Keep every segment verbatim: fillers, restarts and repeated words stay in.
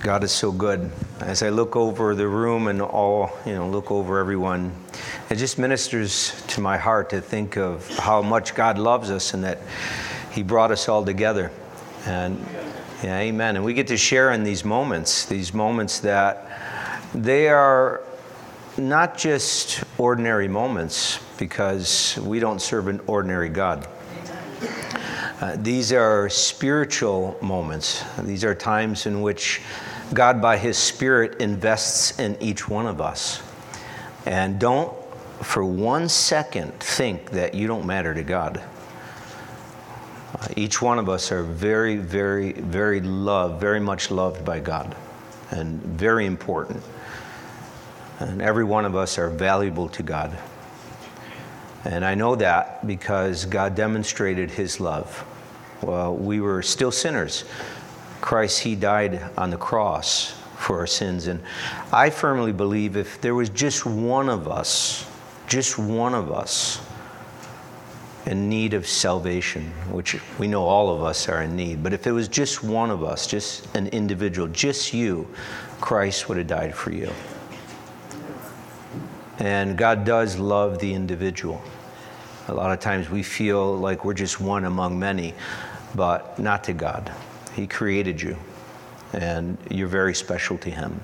God is so good. As I look over the room and all, you know, look over everyone, it just ministers to my heart to think of how much God loves us and that He brought us all together. And yeah, amen. And we get to share in these moments, these moments that they are not just ordinary moments, because we don't serve an ordinary God. Uh, these are spiritual moments. These are times in which God, by His Spirit, invests in each one of us. And don't for one second think that you don't matter to God. Uh, each one of us are very, very, very loved, very much loved by God, and very important. And every one of us are valuable to God. And I know that because God demonstrated His love. While we were still sinners, Christ, He died on the cross for our sins. And I firmly believe if there was just one of us, just one of us in need of salvation, which we know all of us are in need, but if it was just one of us, just an individual, just you, Christ would have died for you. And God does love the individual. A lot of times we feel like we're just one among many, but not to God. He created you, and you're very special to Him.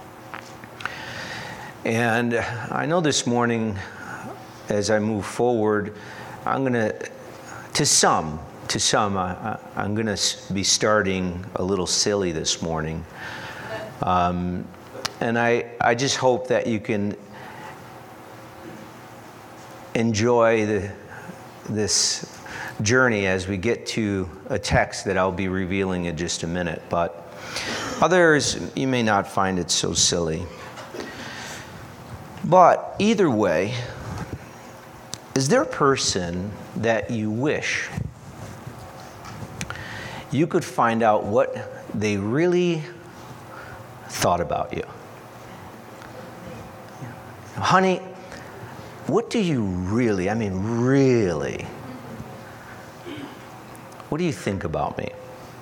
And I know this morning, as I move forward, I'm going to, to some, to some, I, I'm going to be starting a little silly this morning. Um, and I, I just hope that you can enjoy the, this journey as we get to a text that I'll be revealing in just a minute. But others, you may not find it so silly. But either way, is there a person that you wish you could find out what they really thought about you? Honey, what do you really, I mean really, what do you think about me?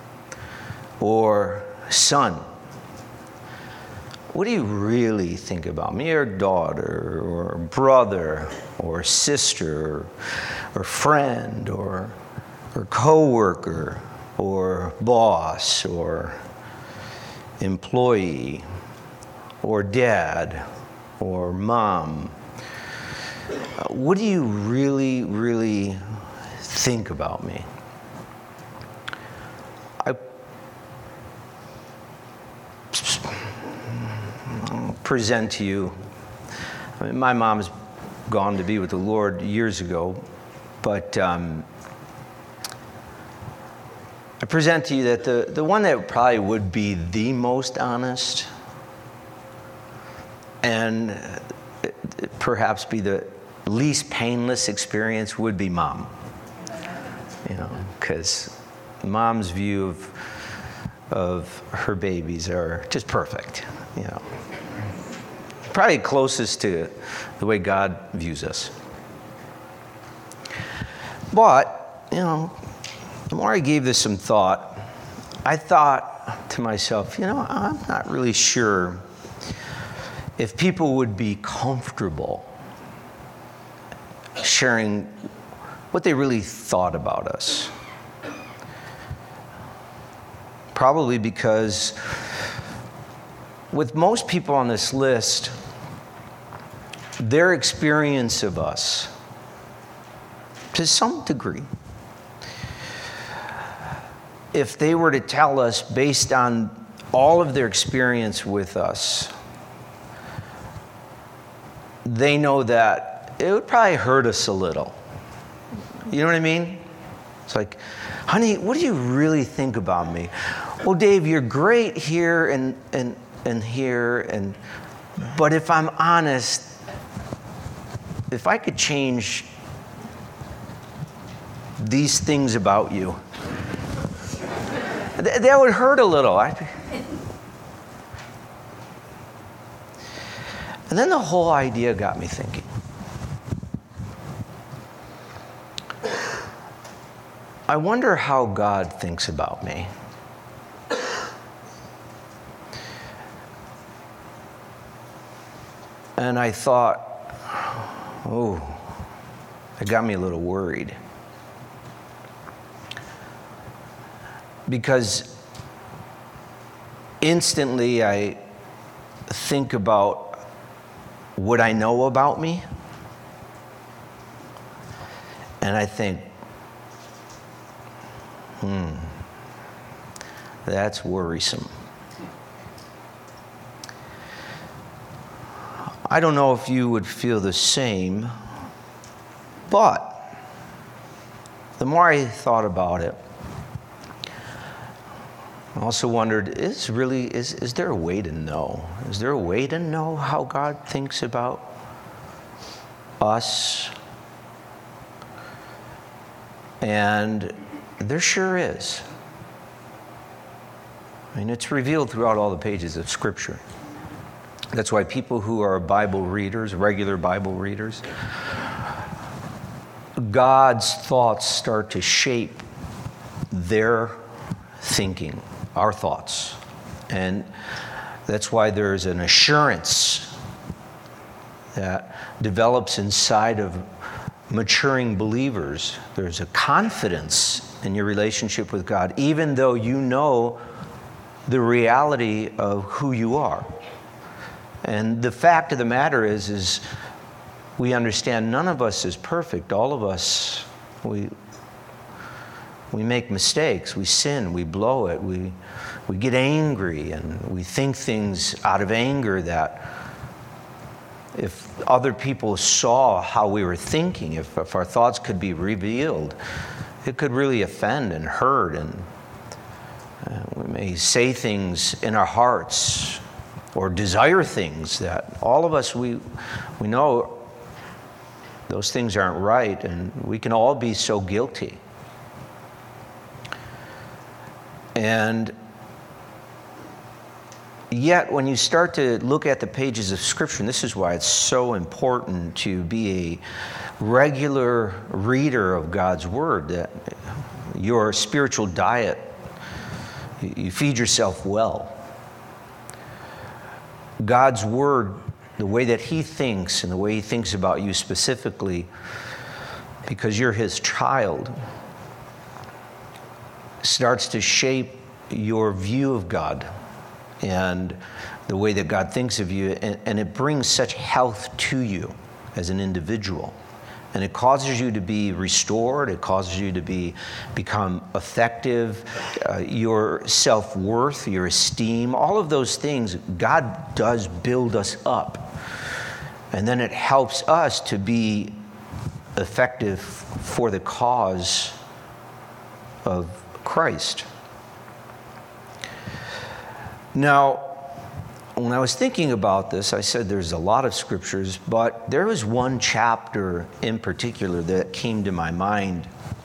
Or son, what do you really think about me? Or daughter, or brother, or sister, or, or friend, or, or coworker, or boss, or employee, or dad, or mom? What do you really, really think about me? I present to you, I mean, my mom's gone to be with the Lord years ago, but um, I present to you that the, the one that probably would be the most honest and perhaps be the least painless experience would be mom. You know, because mom's view of of her babies are just perfect. You know, probably closest to the way God views us. But you know, the more I gave this some thought, I thought to myself, you know, I'm not really sure if people would be comfortable sharing what they really thought about us. Probably because with most people on this list, their experience of us, to some degree, if they were to tell us based on all of their experience with us, they know that it would probably hurt us a little. You know what I mean? It's like, honey, what do you really think about me? Well, Dave, you're great here and and and here, and but if I'm honest, if I could change these things about you, th- that would hurt a little. I, and then the whole idea got me thinking. I wonder how God thinks about me. And I thought, oh, it got me a little worried. Because instantly I think about what I know about me, and I think, hmm, that's worrisome. I don't know if you would feel the same, but the more I thought about it, I also wondered, is really, is, is there a way to know? Is there a way to know how God thinks about us? And there sure is. I mean, it's revealed throughout all the pages of Scripture. That's why people who are Bible readers, regular Bible readers, God's thoughts start to shape their thinking, our thoughts. And that's why there's an assurance that develops inside of maturing believers. There's a confidence in your relationship with God, even though you know the reality of who you are. And the fact of the matter is, is we understand none of us is perfect. All of us, we we make mistakes, we sin, we blow it, we we get angry, and we think things out of anger that if other people saw how we were thinking, if, if our thoughts could be revealed, it could really offend and hurt, and uh, we may say things in our hearts or desire things that all of us, we we know those things aren't right, and we can all be so guilty. And yet, when you start to look at the pages of Scripture, and this is why it's so important to be a regular reader of God's Word, that your spiritual diet, you feed yourself well. God's Word, the way that He thinks and the way He thinks about you specifically, because you're His child, starts to shape your view of God and the way that God thinks of you, and, and it brings such health to you as an individual. And it causes you to be restored, it causes you to be become effective, uh, your self-worth, your esteem, all of those things, God does build us up. And then it helps us to be effective for the cause of Christ. Now, when I was thinking about this, I said there's a lot of scriptures, but there was one chapter in particular that came to my mind.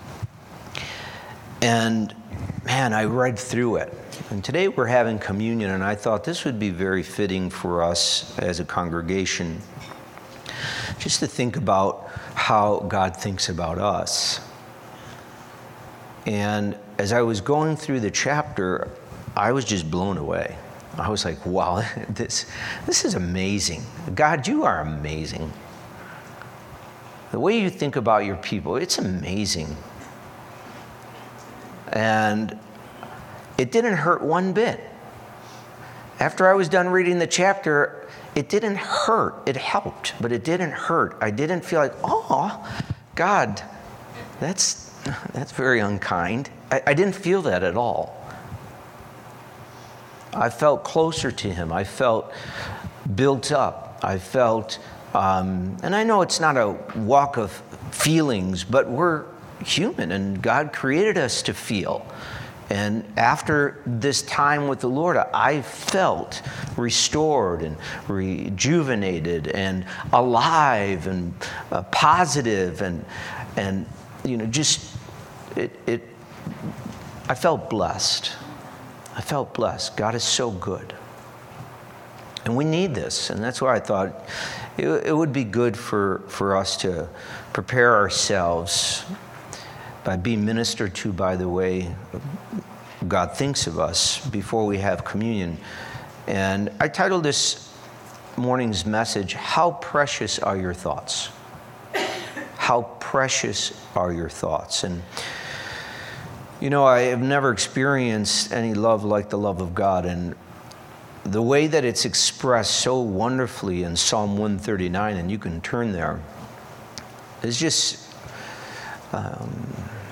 And man, I read through it. And today we're having communion, and I thought this would be very fitting for us as a congregation, just to think about how God thinks about us. And as I was going through the chapter, I was just blown away. I was like, wow, this, this is amazing. God, you are amazing. The way you think about your people, it's amazing. And it didn't hurt one bit. After I was done reading the chapter, it didn't hurt. It helped, but it didn't hurt. I didn't feel like, oh, God, that's, that's very unkind. I, I didn't feel that at all. I felt closer to Him. I felt built up. I felt, um, and I know it's not a walk of feelings, but we're human, and God created us to feel. And after this time with the Lord, I felt restored and rejuvenated and alive and uh, positive, and and you know, just it. it I felt blessed. I felt blessed. God is so good. And we need this. And that's why I thought it, it would be good for, for us to prepare ourselves by being ministered to by the way God thinks of us before we have communion. And I titled this morning's message, how precious are your thoughts? How precious are your thoughts? And, you know, I have never experienced any love like the love of God. And the way that it's expressed so wonderfully in Psalm one thirty-nine, and you can turn there, is just, um,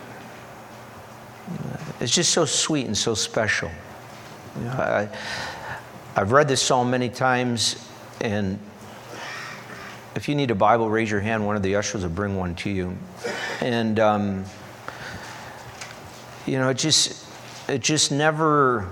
it's just so sweet and so special. You know, I, I've read this psalm many times, and if you need a Bible, raise your hand. One of the ushers will bring one to you. And, um, you know, it just, it just never,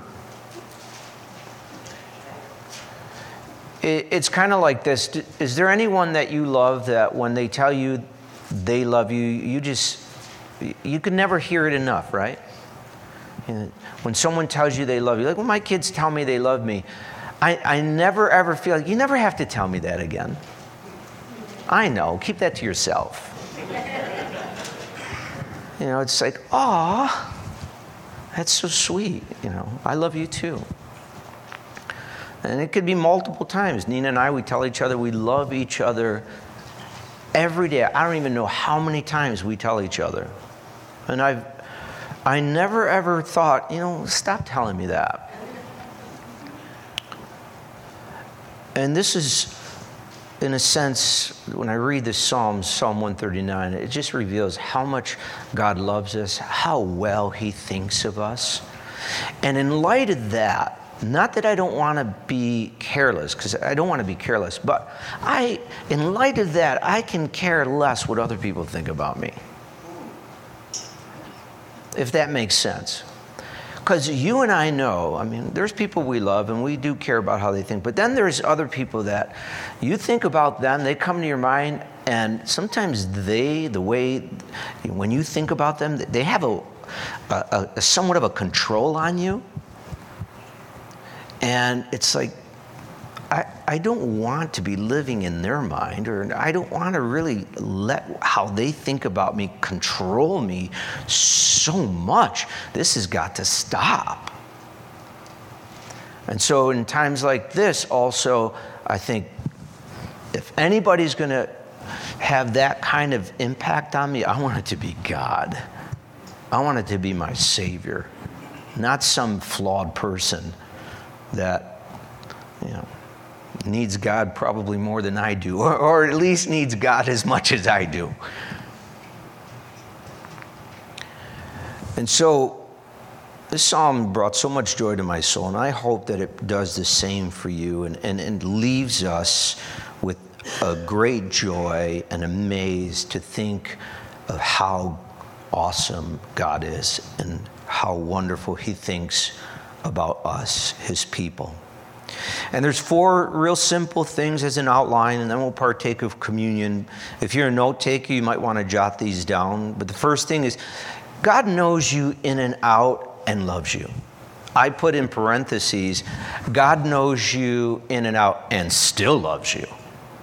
it, it's kind of like this. Is there anyone that you love that when they tell you they love you, you just, you can never hear it enough, right? You know, when someone tells you they love you, like when my kids tell me they love me, I, I never ever feel like, you never have to tell me that again. I know, keep that to yourself. You know, it's like, aw, that's so sweet, you know, I love you too. And it could be multiple times. Nina and I, we tell each other we love each other every day. I don't even know how many times we tell each other. And I've, I never ever thought, you know, stop telling me that. And this is, in a sense, when I read this Psalm, Psalm one thirty-nine, it just reveals how much God loves us, how well He thinks of us. And in light of that, not that I don't want to be careless, because I don't want to be careless, but I, in light of that, I can care less what other people think about me. If that makes sense. Because you and I know, I mean, there's people we love and we do care about how they think, but then there's other people that you think about them, they come to your mind, and sometimes they, the way, when you think about them, they have a, a, a somewhat of a control on you. And it's like, I, I don't want to be living in their mind, or I don't want to really let how they think about me control me so much. This has got to stop. And so in times like this also, I think if anybody's going to have that kind of impact on me, I want it to be God. I want it to be my Savior, not some flawed person that, you know, needs God probably more than I do, or, or at least needs God as much as I do. And so this psalm brought so much joy to my soul, and I hope that it does the same for you, and, and, and leaves us with a great joy and amazed to think of how awesome God is and how wonderful He thinks about us, His people. And there's four real simple things as an outline, and then we'll partake of communion. If you're a note taker, you might want to jot these down. But the first thing is, God knows you in and out and loves you. I put in parentheses, God knows you in and out and still loves you.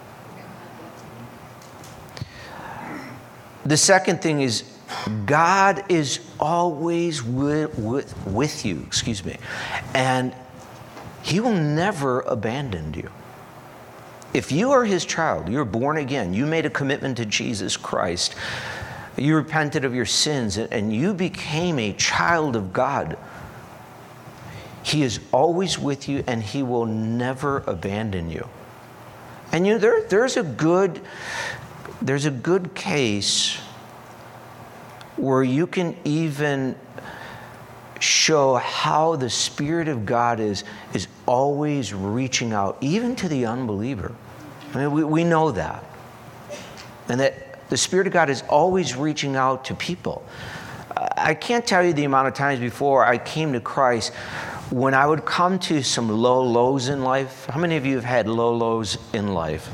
The second thing is, God is always with, with, with you, excuse me, and He will never abandon you. If you are His child, you're born again, you made a commitment to Jesus Christ, you repented of your sins, and you became a child of God, He is always with you, and He will never abandon you. And you know, there, there's a good, there's a good case where you can even show how the Spirit of God is, is always reaching out, even to the unbeliever. I mean, we, we know that. And that the Spirit of God is always reaching out to people. I can't tell you the amount of times before I came to Christ when I would come to some low lows in life. How many of you have had low lows in life?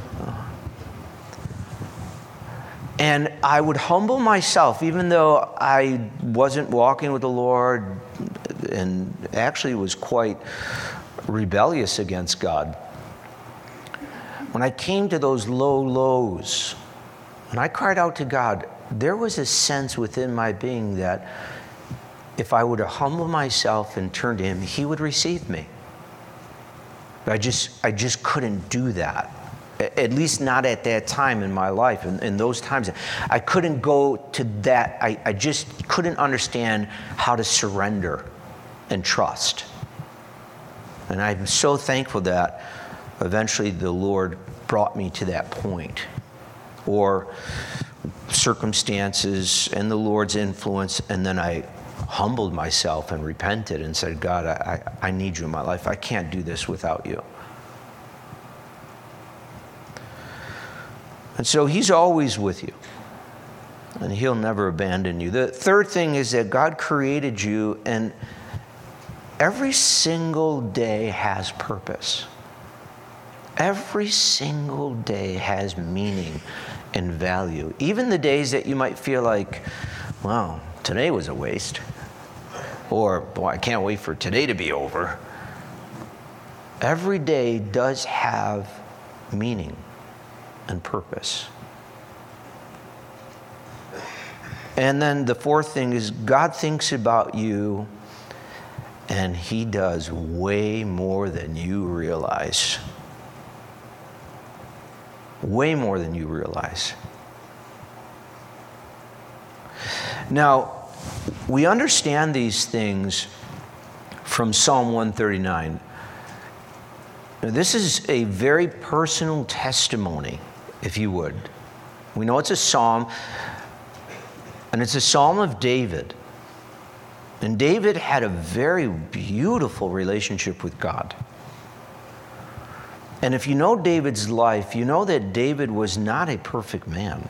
And I would humble myself, even though I wasn't walking with the Lord and actually was quite rebellious against God. When I came to those low lows, when I cried out to God, there was a sense within my being that if I were to humble myself and turn to Him, He would receive me. I just, I just couldn't do that. At least not at that time in my life. In, in those times, I couldn't go to that. I, I just couldn't understand how to surrender and trust. And I'm so thankful that eventually the Lord brought me to that point. Or circumstances and the Lord's influence, and then I humbled myself and repented and said, God, I, I, I need you in my life. I can't do this without you. And so he's always with you, and he'll never abandon you. The third thing is that God created you, and every single day has purpose. Every single day has meaning and value. Even the days that you might feel like, wow, today was a waste. Or, boy, I can't wait for today to be over. Every day does have meaning and purpose. And then the fourth thing is God thinks about you, and he does way more than you realize. Way more than you realize. Now, we understand these things from Psalm one thirty-nine. Now, this is a very personal testimony, if you would. We know it's a psalm, and it's a psalm of David. And David had a very beautiful relationship with God. And if you know David's life, you know that David was not a perfect man.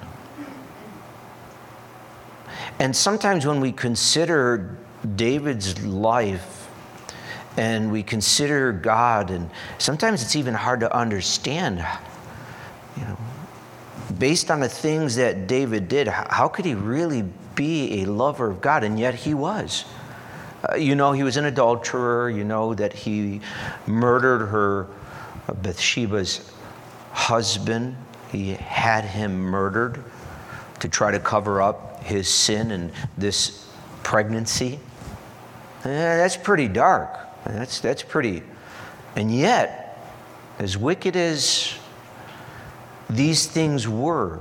And sometimes when we consider David's life and we consider God, and sometimes it's even hard to understand, you know, based on the things that David did, how could he really be a lover of God? And yet he was. Uh, you know, he was an adulterer. You know that he murdered her, Bathsheba's husband. He had him murdered to try to cover up his sin and this pregnancy. Eh, that's pretty dark. That's that's pretty. And yet, as wicked as these things were,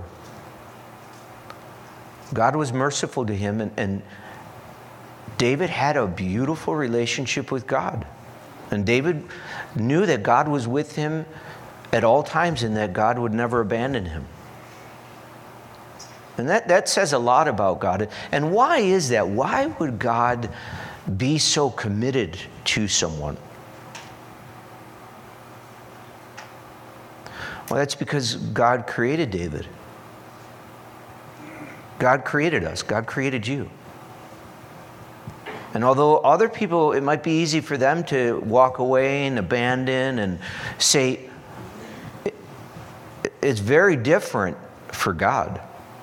God was merciful to him, and, and David had a beautiful relationship with God. And David knew that God was with him at all times and that God would never abandon him. And that, that says a lot about God. And why is that? Why would God be so committed to someone? Well, that's because God created David. God created us. God created you. And although other people, it might be easy for them to walk away and abandon and say, it's very different for God.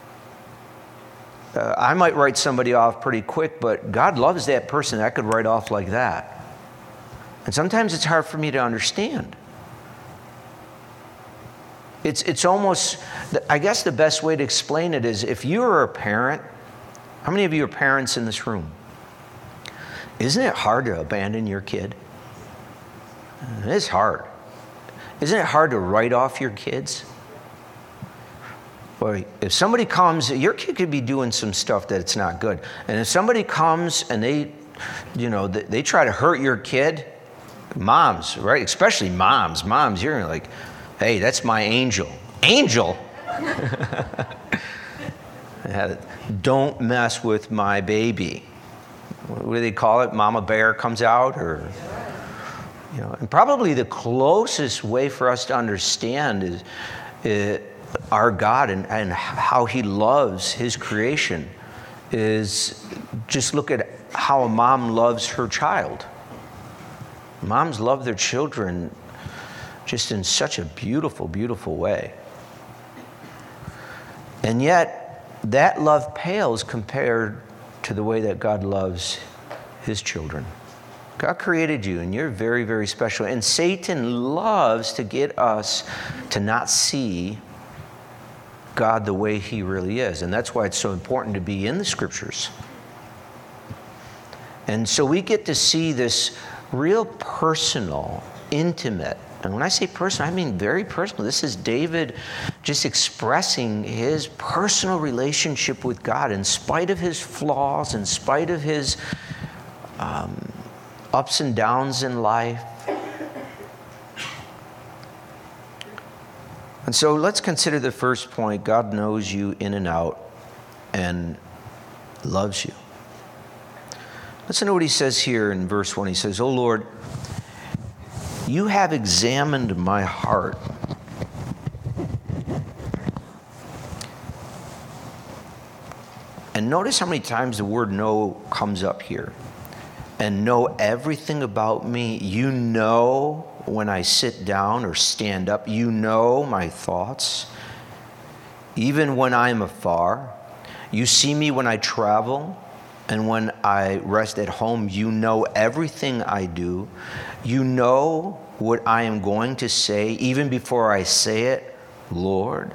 Uh, I might write somebody off pretty quick, but God loves that person. I could write off like that. And sometimes it's hard for me to understand. It's, it's almost, I guess the best way to explain it is if you are a parent, how many of you are parents in this room? Isn't it hard to abandon your kid? It's hard. Isn't it hard to write off your kids? Boy, if somebody comes, your kid could be doing some stuff that it's not good. And if somebody comes and they, you know, they, they try to hurt your kid, moms, right? Especially moms. Moms, you're like, hey, that's my angel. Angel? Don't mess with my baby. What do they call it? Mama Bear comes out, or you know. And probably the closest way for us to understand is, is our God and, and how He loves His creation is just look at how a mom loves her child. Moms love their children just in such a beautiful, beautiful way. And yet, that love pales compared to the way that God loves His children. God created you, and you're very, very special. And Satan loves to get us to not see God the way He really is. And that's why it's so important to be in the Scriptures. And so we get to see this real personal, intimate And when I say personal, I mean very personal. This is David just expressing his personal relationship with God in spite of his flaws, in spite of his um, ups and downs in life. And so let's consider the first point. God knows you in and out and loves you. Listen to what he says here in verse one. He says, "O Lord, you have examined my heart." And notice how many times the word know comes up here. And know everything about me. You know when I sit down or stand up. You know my thoughts. Even when I am afar. You see me when I travel. And when I rest at home, you know everything I do. You know what I am going to say, even before I say it, Lord.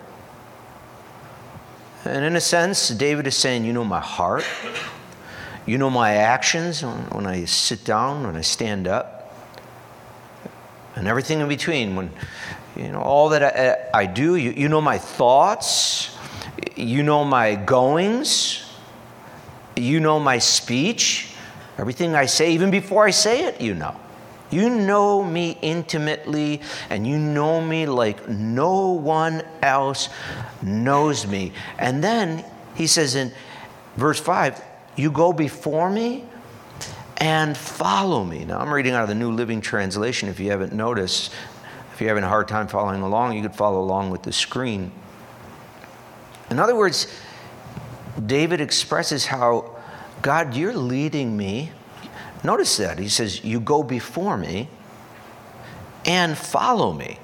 And in a sense, David is saying, you know my heart. You know my actions when I sit down, when I stand up. And everything in between. When, you know, all that I, I do, you, you know my thoughts. You know my goings. You know my speech, everything I say, even before I say it, you know. You know me intimately, and you know me like no one else knows me. And then he says in verse five, you go before me and follow me. Now I'm reading out of the New Living Translation. If you haven't noticed, if you're having a hard time following along, you could follow along with the screen. In other words, David expresses how, God, you're leading me. Notice that. He says, you go before me and follow me.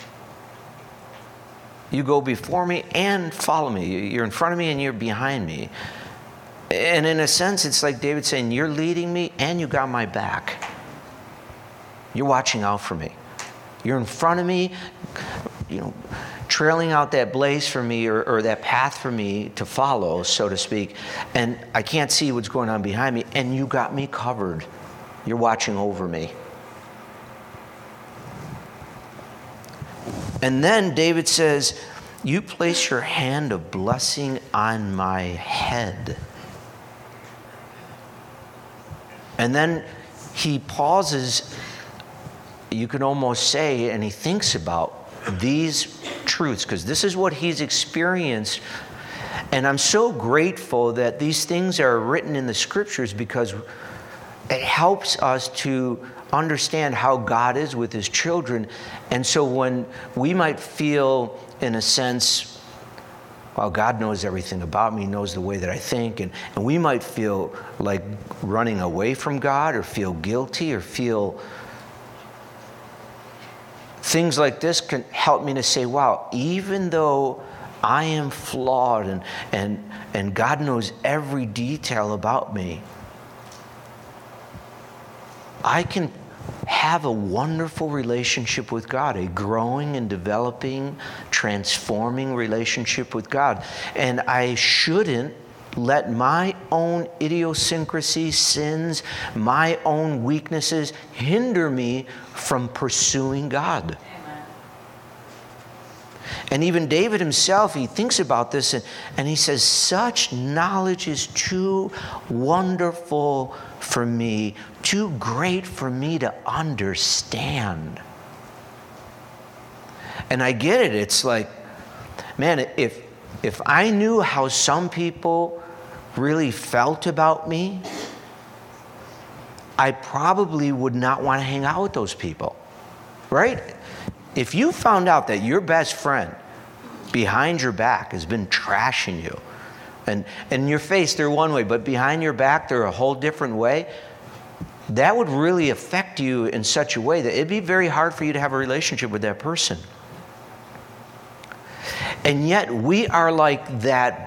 You go before me and follow me. You're in front of me and you're behind me. And in a sense, it's like David saying, you're leading me and you got my back. You're watching out for me. You're in front of me, you know, trailing out that blaze for me or, or that path for me to follow, so to speak. And I can't see what's going on behind me. And you got me covered. You're watching over me. And then David says, you place your hand of blessing on my head. And then he pauses, you can almost say, and he thinks about these truths, because this is what he's experienced. And I'm so grateful that these things are written in the scriptures, because it helps us to understand how God is with his children. And so when we might feel, in a sense, well, God knows everything about me, knows the way that I think, and, and we might feel like running away from God or feel guilty or feel things like this, can help me to say, wow, even though I am flawed and, and, and God knows every detail about me, I can have a wonderful relationship with God, a growing and developing, transforming relationship with God. And I shouldn't let my own idiosyncrasies, sins, my own weaknesses hinder me from pursuing God. Amen. And even David himself, he thinks about this and, and he says, such knowledge is too wonderful for me, too great for me to understand. And I get it. It's like, man, if if I knew how some people really felt about me, I probably would not want to hang out with those people, right? If you found out that your best friend behind your back has been trashing you, and in your face they're one way, but behind your back they're a whole different way, that would really affect you in such a way that it'd be very hard for you to have a relationship with that person. And yet we are like that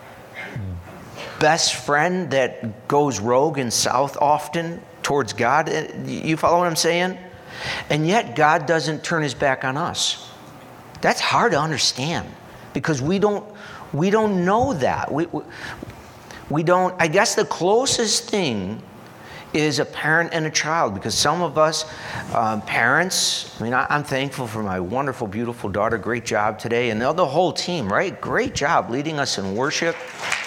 best friend that goes rogue and south often towards God. You follow what I'm saying? And yet God doesn't turn his back on us. That's hard to understand because we don't we don't know that. We, we, we don't, I guess the closest thing is a parent and a child, because some of us um, parents, I mean, I, I'm thankful for my wonderful, beautiful daughter. Great job today. And the, the whole team, right? Great job leading us in worship.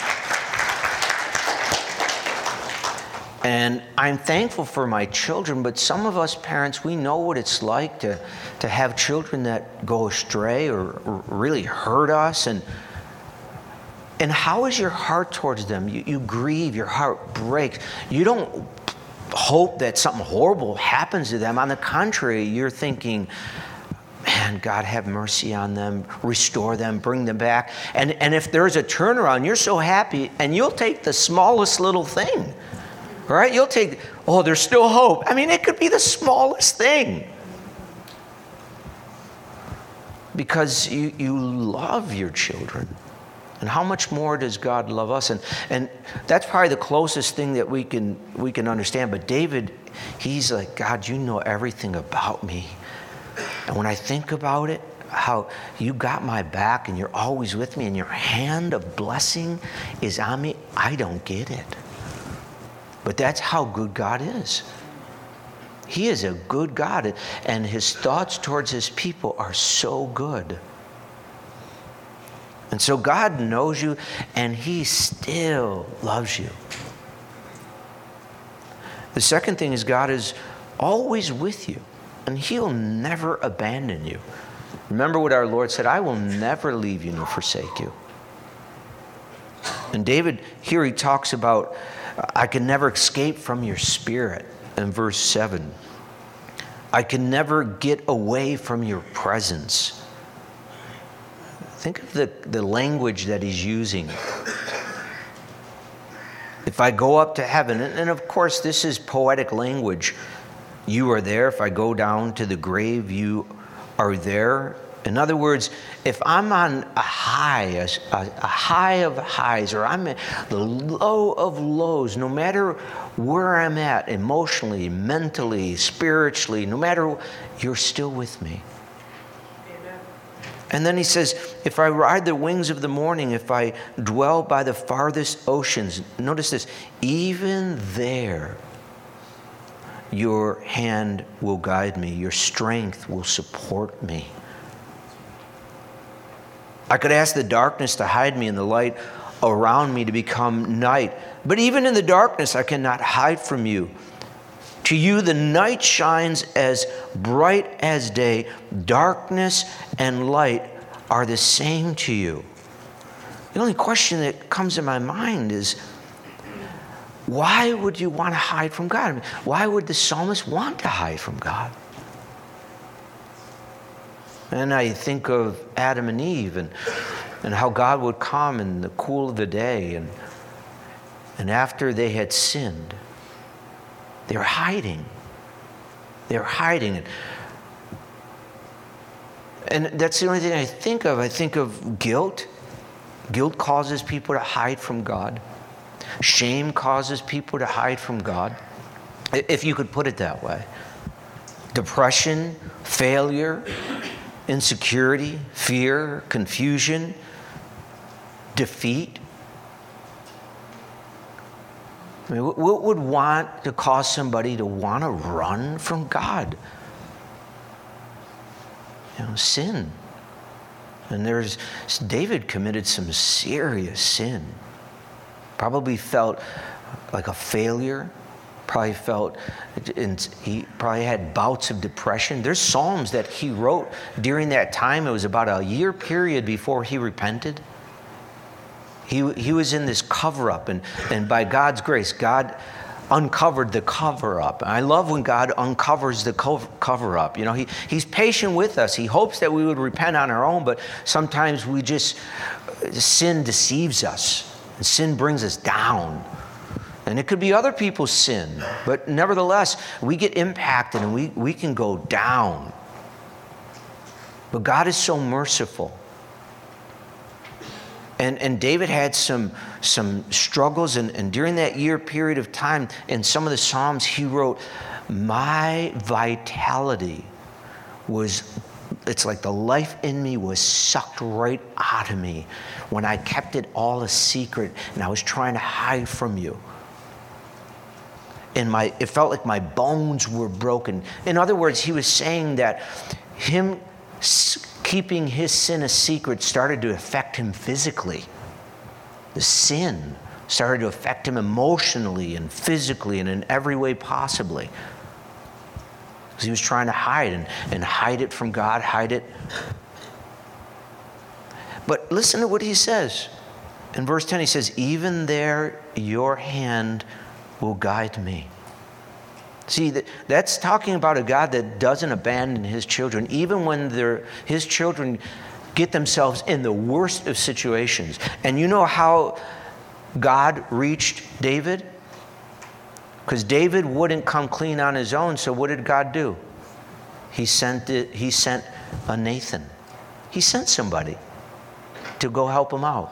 And I'm thankful for my children, but some of us parents, we know what it's like to, to have children that go astray or, or really hurt us. And And how is your heart towards them? You, you grieve, your heart breaks. You don't hope that something horrible happens to them. On the contrary, you're thinking, man, God, have mercy on them, restore them, bring them back. And, and if there's a turnaround, you're so happy, and you'll take the smallest little thing, right? You'll take, oh, there's still hope. I mean, it could be the smallest thing. Because you, you love your children. And how much more does God love us? And and that's probably the closest thing that we can we can understand. But David, he's like, God, you know everything about me. And when I think about it, how you got my back and you're always with me and your hand of blessing is on me, I don't get it. But that's how good God is. He is a good God, and his thoughts towards his people are so good. And so God knows you, and he still loves you. The second thing is God is always with you, and he'll never abandon you. Remember what our Lord said, I will never leave you nor forsake you. And David, here he talks about, I can never escape from your spirit, in verse seven. I can never get away from your presence. Think of the, the language that he's using. If I go up to heaven, and, and of course this is poetic language. You are there. If I go down to the grave, you are there. In other words, if I'm on a high, a, a high of highs, or I'm at the low of lows, no matter where I'm at, emotionally, mentally, spiritually, no matter, you're still with me. And then he says, if I ride the wings of the morning, if I dwell by the farthest oceans, notice this, even there your hand will guide me, your strength will support me. I could ask the darkness to hide me and the light around me to become night. But even in the darkness, I cannot hide from you. To you, the night shines as bright as day. Darkness and light are the same to you. The only question that comes in my mind is, why would you want to hide from God? I mean, why would the psalmist want to hide from God? And I think of Adam and Eve and, and how God would come in the cool of the day. And, and after they had sinned, they were hiding. They were hiding. And that's the only thing I think of. I think of guilt. Guilt causes people to hide from God. Shame causes people to hide from God, if you could put it that way. Depression, failure, insecurity, fear, confusion, defeat. I mean, what would want to cause somebody to want to run from God? You know, sin. And there's, David committed some serious sin. Probably felt like a failure. Probably felt, and he probably had bouts of depression. There's psalms that he wrote during that time. It was about a year period before he repented. He, he was in this cover-up, and, and by God's grace, God uncovered the cover-up. I love when God uncovers the cover-up. You know, he, he's patient with us. He hopes that we would repent on our own, but sometimes we just, sin deceives us, and sin brings us down. And it could be other people's sin, but nevertheless, we get impacted and we, we can go down. But God is so merciful. And, and David had some, some struggles, and, and during that year period of time, in some of the Psalms, he wrote, my vitality was, it's like the life in me was sucked right out of me when I kept it all a secret and I was trying to hide from you. and my it felt like my bones were broken. In other words, he was saying that him keeping his sin a secret started to affect him physically. The sin started to affect him emotionally and physically and in every way possibly. Because he was trying to hide and, and hide it from God, hide it. But listen to what he says. In verse ten, he says, even there your hand will guide me. See, that, that's talking about a God that doesn't abandon his children, even when they're, his children get themselves in the worst of situations. And you know how God reached David? Because David wouldn't come clean on his own, so what did God do? He sent it, he sent a Nathan. He sent somebody to go help him out.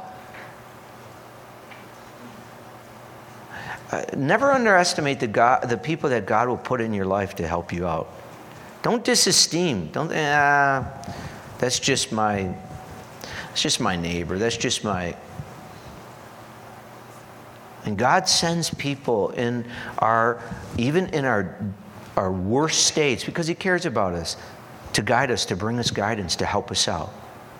Uh, never underestimate the God, the people that God will put in your life to help you out. Don't disesteem. Don't. Uh, that's just my. That's just my neighbor. That's just my. And God sends people in our, even in our, our worst states, because he cares about us, to guide us, to bring us guidance, to help us out.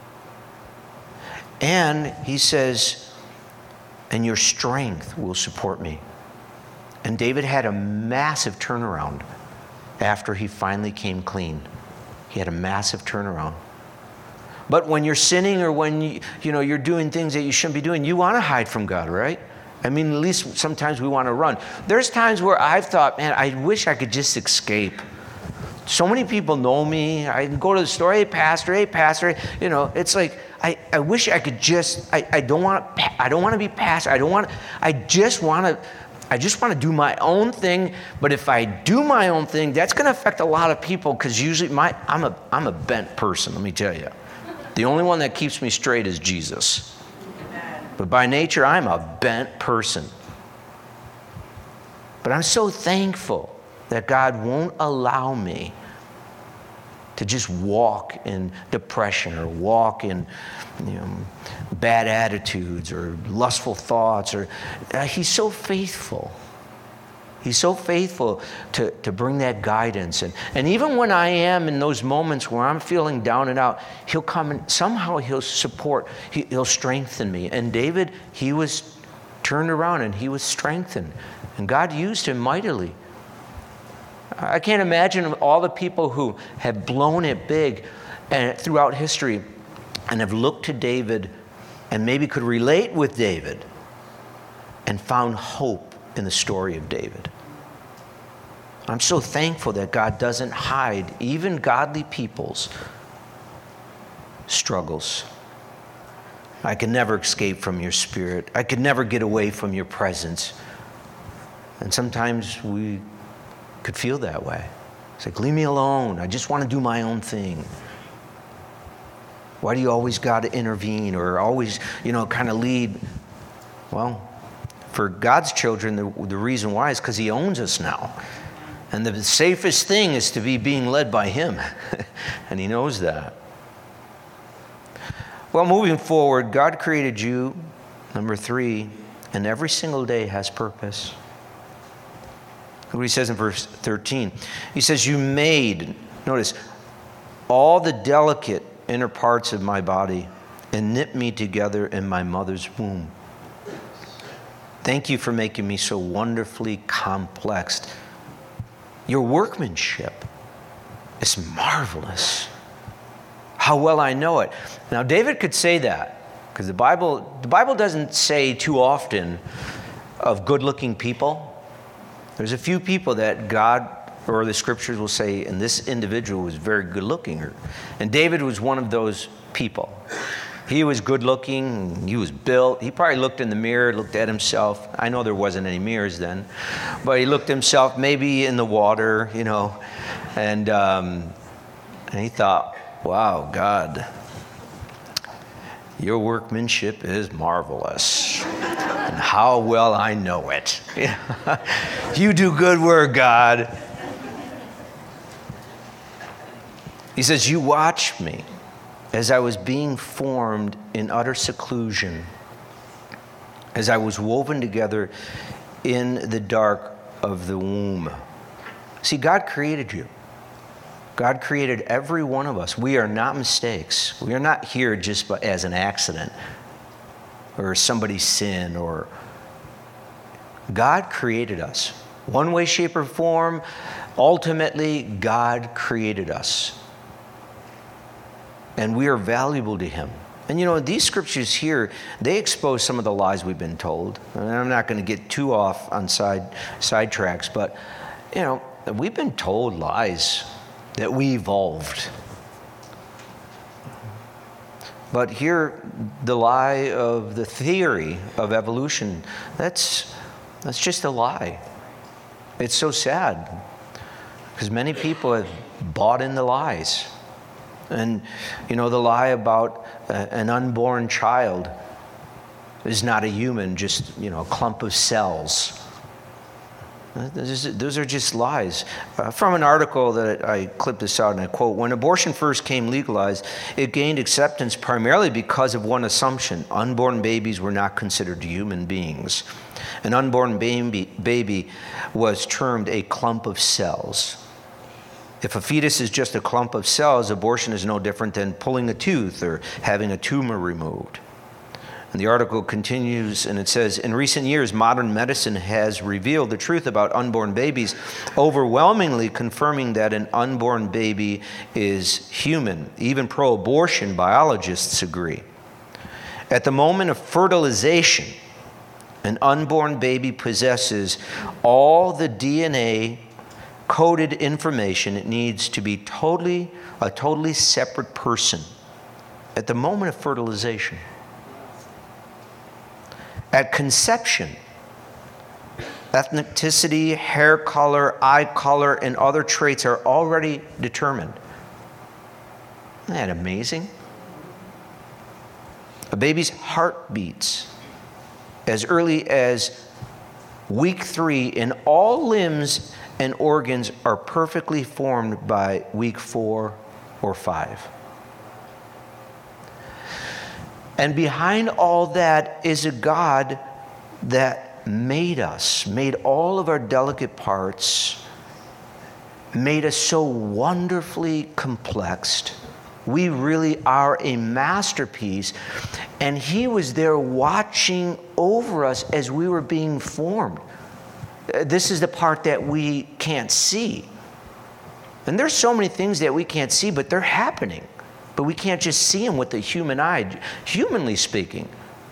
And he says, and your strength will support me. And David had a massive turnaround after he finally came clean. He had a massive turnaround. But when you're sinning or when you, you know, you're doing things that you shouldn't be doing, you want to hide from God, right? I mean, at least sometimes we want to run. There's times where I've thought, man, I wish I could just escape. So many people know me. I can go to the store, hey, pastor, hey, pastor. You know, it's like, I, I wish I could just, I, I don't want I don't want to be pastor. I don't want, I just want to, I just want to do my own thing. But if I do my own thing, that's going to affect a lot of people because usually my, I'm a, I'm a bent person, let me tell you. The only one that keeps me straight is Jesus. But by nature, I'm a bent person. But I'm so thankful that God won't allow me to just walk in depression or walk in, you know, bad attitudes or lustful thoughts. Or uh, he's so faithful. He's so faithful to, to bring that guidance. And, and even when I am in those moments where I'm feeling down and out, he'll come and somehow he'll support, he, he'll strengthen me. And David, he was turned around and he was strengthened. And God used him mightily. I can't imagine all the people who have blown it big and throughout history and have looked to David and maybe could relate with David and found hope in the story of David. I'm so thankful that God doesn't hide even godly people's struggles. I can never escape from your spirit. I could never get away from your presence. And sometimes we could feel that way. It's like, leave me alone. I just want to do my own thing. Why do you always got to intervene or always, you know, kind of lead? Well, for God's children, the, the reason why is because he owns us now. And the safest thing is to be being led by him. And he knows that. Well, moving forward, God created you, number three, and every single day has purpose. Look what he says in verse thirteen. He says, you made, notice, all the delicate inner parts of my body and knit me together in my mother's womb. Thank you for making me so wonderfully complex. Your workmanship is marvelous. How well I know it. Now, David could say that because the Bible, the Bible doesn't say too often of good-looking people. There's a few people that God or the scriptures will say, and this individual was very good-looking. And David was one of those people. He was good-looking. He was built. He probably looked in the mirror, looked at himself. I know there wasn't any mirrors then. But he looked at himself maybe in the water, you know. And, um, and he thought, wow, God, your workmanship is marvelous. And how well I know it. You do good work, God. He says, you watched me as I was being formed in utter seclusion, as I was woven together in the dark of the womb. See, God created you. God created every one of us. We are not mistakes. We are not here just as an accident or somebody's sin. Or God created us. One way, shape, or form, ultimately, God created us. And we are valuable to Him. And you know, these scriptures here, they expose some of the lies we've been told. And I'm not going to get too off on side sidetracks, but you know, we've been told lies that we evolved. But here, the lie of the theory of evolution, that's that's just a lie. It's so sad because many people have bought in the lies. And you know, the lie about uh, an unborn child is not a human, just, you know, a clump of cells. Those are just lies. Uh, from an article that I clipped this out and I quote, when abortion first came legalized, it gained acceptance primarily because of one assumption. Unborn babies were not considered human beings. An unborn baby, baby was termed a clump of cells. If a fetus is just a clump of cells, abortion is no different than pulling a tooth or having a tumor removed. And the article continues and it says, in recent years, modern medicine has revealed the truth about unborn babies, overwhelmingly confirming that an unborn baby is human. Even pro-abortion biologists agree. At the moment of fertilization, an unborn baby possesses all the D N A coded information it needs to be totally a totally separate person at the moment of fertilization. At conception, ethnicity, hair color, eye color, and other traits are already determined. Isn't that amazing? A baby's heart beats as early as week three, and all limbs and organs are perfectly formed by week four or five. And behind all that is a God that made us, made all of our delicate parts, made us so wonderfully complexed. We really are a masterpiece. And He was there watching over us as we were being formed. This is the part that we can't see. And there's so many things that we can't see, but they're happening. But we can't just see them with the human eye, humanly speaking.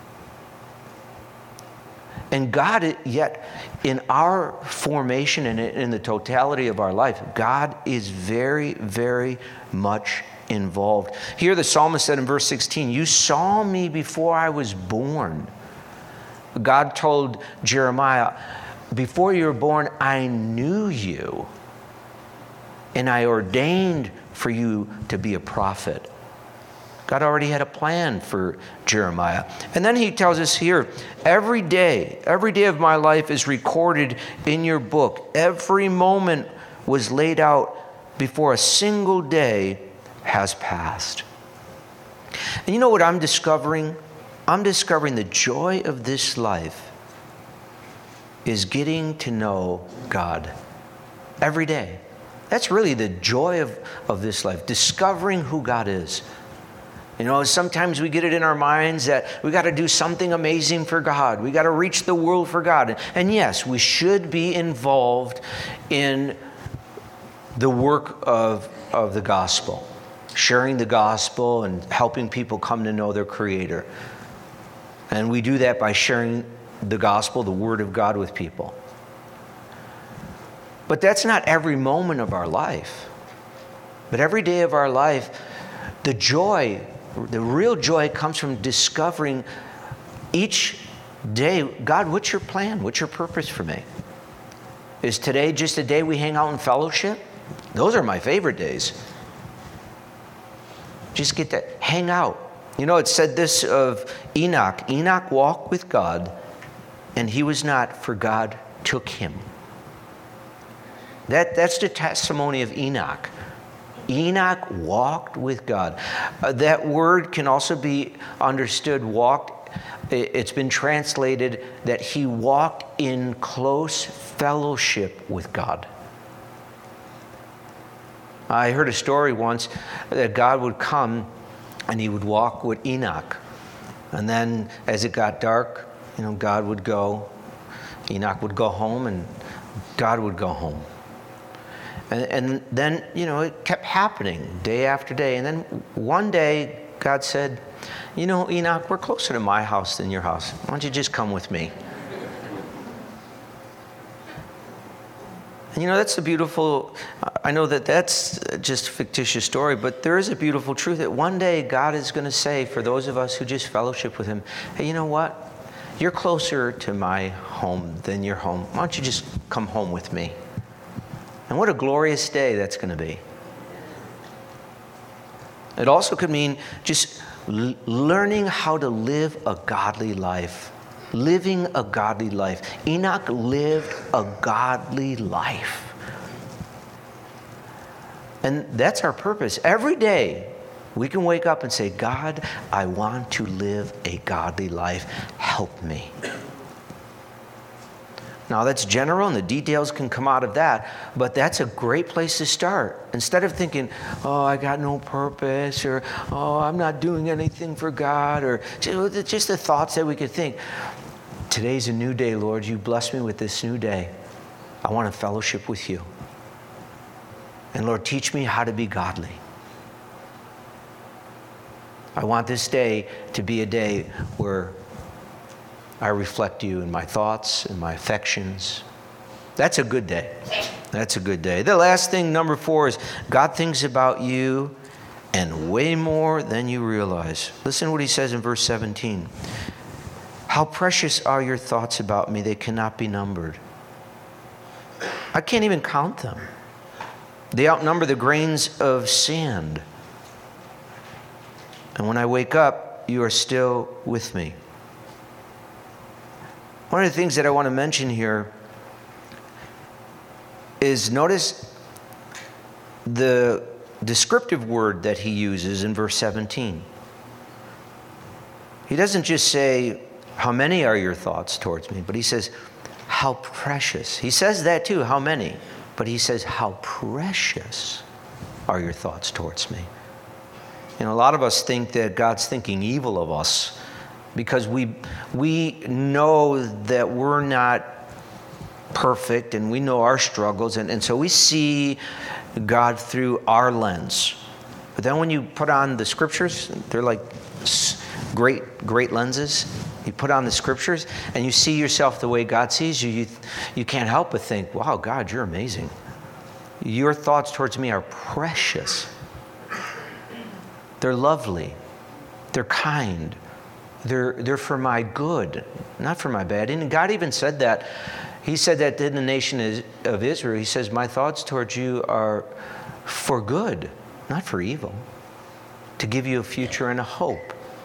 And God, yet in our formation and in the totality of our life, God is very, very much involved. Here the psalmist said in verse sixteen, you saw me before I was born. God told Jeremiah, before you were born, I knew you, and I ordained for you to be a prophet. God already had a plan for Jeremiah. And then He tells us here, every day, every day of my life is recorded in your book. Every moment was laid out before a single day has passed. And you know what I'm discovering? I'm discovering the joy of this life is getting to know God every day. That's really the joy of, of this life, discovering who God is. You know, sometimes we get it in our minds that we got to do something amazing for God. We got to reach the world for God. And yes, we should be involved in the work of, of the gospel, sharing the gospel and helping people come to know their Creator. And we do that by sharing the gospel, the Word of God with people. But that's not every moment of our life. But every day of our life, the joy, the real joy comes from discovering each day, God, what's your plan? What's your purpose for me? Is today just a day we hang out in fellowship? Those are my favorite days. Just get to hang out. You know, it said this of Enoch. Enoch walked with God, and he was not, for God took him. That, that's the testimony of Enoch. Enoch walked with God. Uh, that word can also be understood, walked, It's been translated that he walked in close fellowship with God. I heard a story once that God would come and he would walk with Enoch. And then as it got dark, you know, God would go, Enoch would go home, and God would go home. And, and then, you know, it kept happening day after day. And then one day, God said, you know, Enoch, we're closer to my house than your house. Why don't you just come with me? And you know, that's a beautiful, I know that that's just a fictitious story, but there is a beautiful truth that one day God is going to say, for those of us who just fellowship with him, hey, you know what? You're closer to my home than your home. Why don't you just come home with me? And what a glorious day that's going to be. It also could mean just l- learning how to live a godly life. Living a godly life. Enoch lived a godly life. And that's our purpose. Every day, we can wake up and say, God, I want to live a godly life. Help me. Now, that's general, and the details can come out of that, but that's a great place to start. Instead of thinking, oh, I got no purpose, or, oh, I'm not doing anything for God, or just the thoughts that we could think. Today's a new day, Lord. You bless me with this new day. I want to fellowship with you. And Lord, teach me how to be godly. I want this day to be a day where I reflect you in my thoughts and my affections. That's a good day. That's a good day. The last thing, number four, is God thinks about you and way more than you realize. Listen to what he says in verse seventeen. How precious are your thoughts about me, they cannot be numbered. I can't even count them. They outnumber the grains of sand. And when I wake up, you are still with me. One of the things that I want to mention here is notice the descriptive word that he uses in verse seventeen. He doesn't just say, how many are your thoughts towards me? But he says, how precious. He says that too, how many? But he says, how precious are your thoughts towards me? You know, a lot of us think that God's thinking evil of us because we we know that we're not perfect and we know our struggles. And, and so we see God through our lens. But then when you put on the scriptures, they're like great, great lenses. You put on the scriptures and you see yourself the way God sees you, you, you can't help but think, wow, God, you're amazing. Your thoughts towards me are precious. They're lovely. They're kind. They're, they're for my good, not for my bad. And God even said that. He said that in the nation of Israel. He says, my thoughts towards you are for good, not for evil, to give you a future and a hope.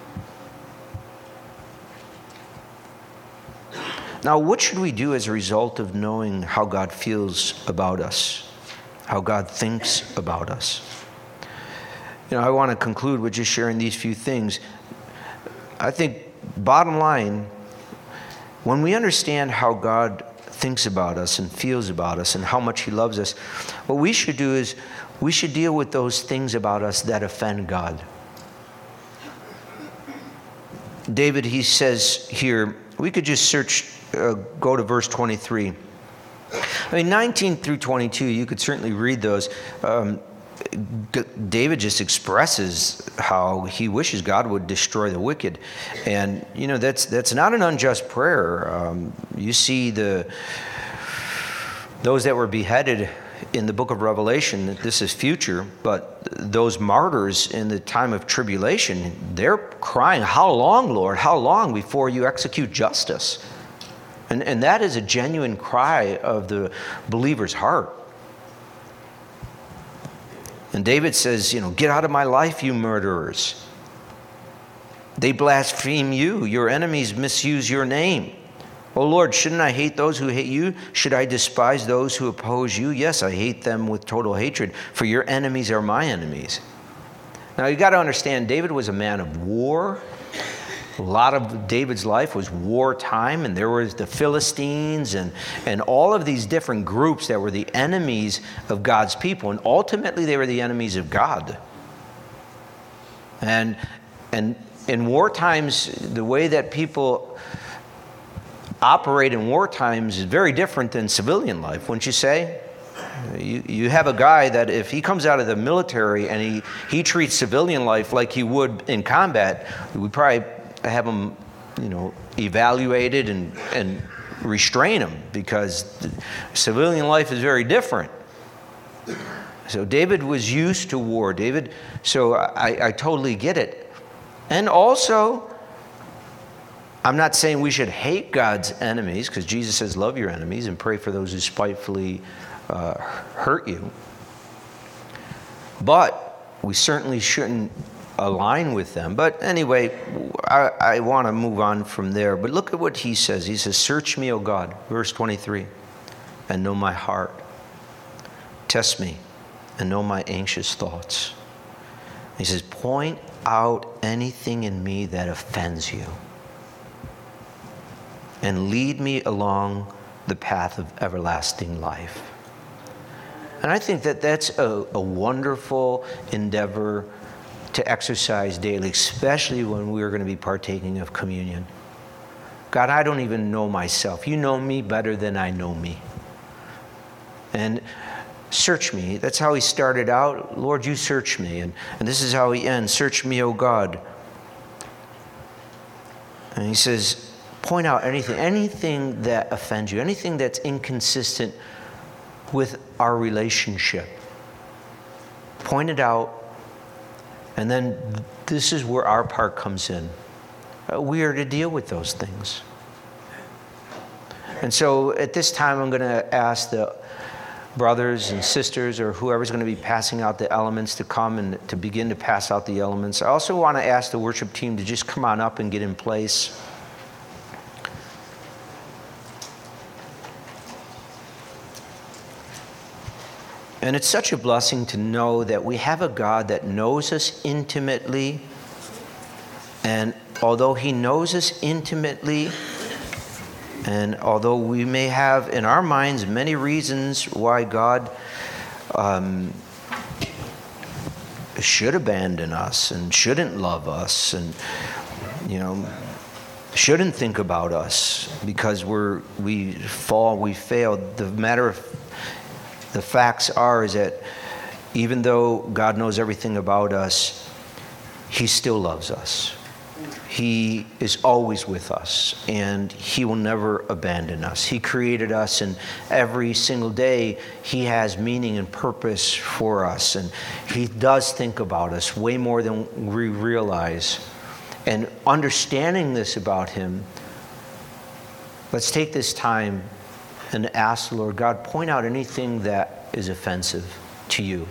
Now, what should we do as a result of knowing how God feels about us, how God thinks about us? You know, I want to conclude with just sharing these few things. I think, bottom line, when we understand how God thinks about us and feels about us and how much he loves us, what we should do is we should deal with those things about us that offend God. David, he says here, we could just search, uh, go to verse twenty-three. I mean, nineteen through twenty-two, you could certainly read those. Um, David just expresses how he wishes God would destroy the wicked. And, you know, that's that's not an unjust prayer. Um, you see the those that were beheaded in the book of Revelation, this is future, but those martyrs in the time of tribulation, they're crying, how long, Lord? How long before you execute justice? And, and that is a genuine cry of the believer's heart. And David says, you know, get out of my life, you murderers. They blaspheme you. Your enemies misuse your name. Oh Lord, shouldn't I hate those who hate you? Should I despise those who oppose you? Yes, I hate them with total hatred, for your enemies are my enemies. Now you got to understand, David was a man of war. A lot of David's life was wartime, and there was the Philistines and, and all of these different groups that were the enemies of God's people, and ultimately they were the enemies of God. And, and in war times, the way that people operate in war times is very different than civilian life, wouldn't you say? You, you have a guy that if he comes out of the military and he, he treats civilian life like he would in combat, we probably have him, you know, evaluated and, and restrain him, because civilian life is very different. So David was used to war. David, so I, I totally get it. And also, I'm not saying we should hate God's enemies, because Jesus says love your enemies and pray for those who spitefully uh, hurt you. But we certainly shouldn't align with them. But anyway, I, I want to move on from there. But look at what he says. He says, search me, O God, verse twenty-three, and know my heart. Test me and know my anxious thoughts. He says, point out anything in me that offends you, and lead me along the path of everlasting life. And I think that that's a, a wonderful endeavor to exercise daily, especially when we're going to be partaking of communion. God, I don't even know myself. You know me better than I know me. And search me. That's how he started out. Lord, you search me. And, and this is how he ends. Search me, O God. And he says, point out anything, anything that offends you, anything that's inconsistent with our relationship. Point it out. And then this is where our part comes in. Uh, we are to deal with those things. And so at this time, I'm going to ask the brothers and sisters or whoever's going to be passing out the elements to come and to begin to pass out the elements. I also want to ask the worship team to just come on up and get in place. And it's such a blessing to know that we have a God that knows us intimately. And although he knows us intimately, and although we may have in our minds many reasons why God um, should abandon us and shouldn't love us and, you know, shouldn't think about us because we're we fall, we fail. The matter of The facts are is that even though God knows everything about us, he still loves us. He is always with us, and he will never abandon us. He created us, and every single day he has meaning and purpose for us, and he does think about us way more than we realize. And understanding this about him, let's take this time and ask the Lord, God, point out anything that is offensive to you.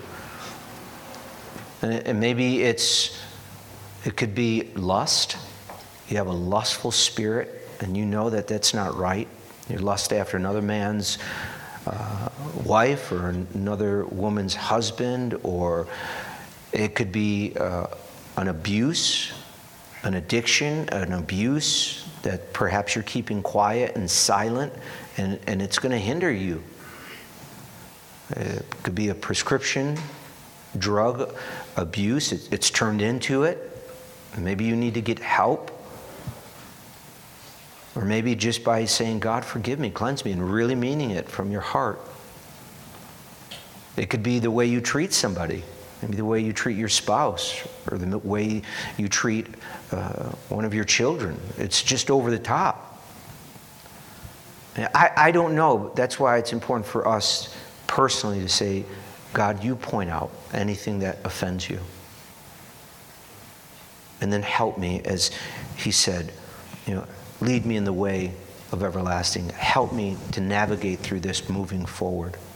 And maybe it's, it could be lust. You have a lustful spirit, and you know that that's not right. You lust after another man's uh, wife or another woman's husband, or it could be uh, an abuse, an addiction, an abuse that perhaps you're keeping quiet and silent, and, and it's going to hinder you. It could be a prescription drug abuse. It, it's turned into it. Maybe you need to get help. Or maybe just by saying, God, forgive me, cleanse me, and really meaning it from your heart. It could be the way you treat somebody. Maybe the way you treat your spouse, or the way you treat uh, one of your children. It's just over the top. I, I don't know. That's why it's important for us personally to say, God, you point out anything that offends you. And then help me, as he said, you know, lead me in the way of everlasting. Help me to navigate through this moving forward.